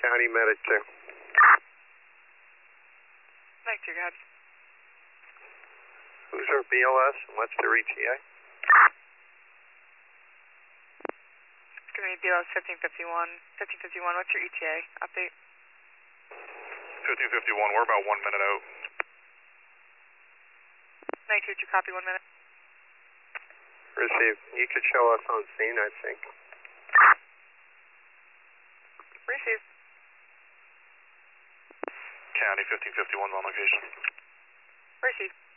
County Medic 2. Medic 2, go ahead. Who's our BLS and what's their ETA? It's going to be BLS 1551. 1551, what's your ETA? Update. 1551, we're about 1 minute out. Medic 2, did you copy 1 minute? Received. You could show us on scene, I think. Received. County 1551 on location. Received.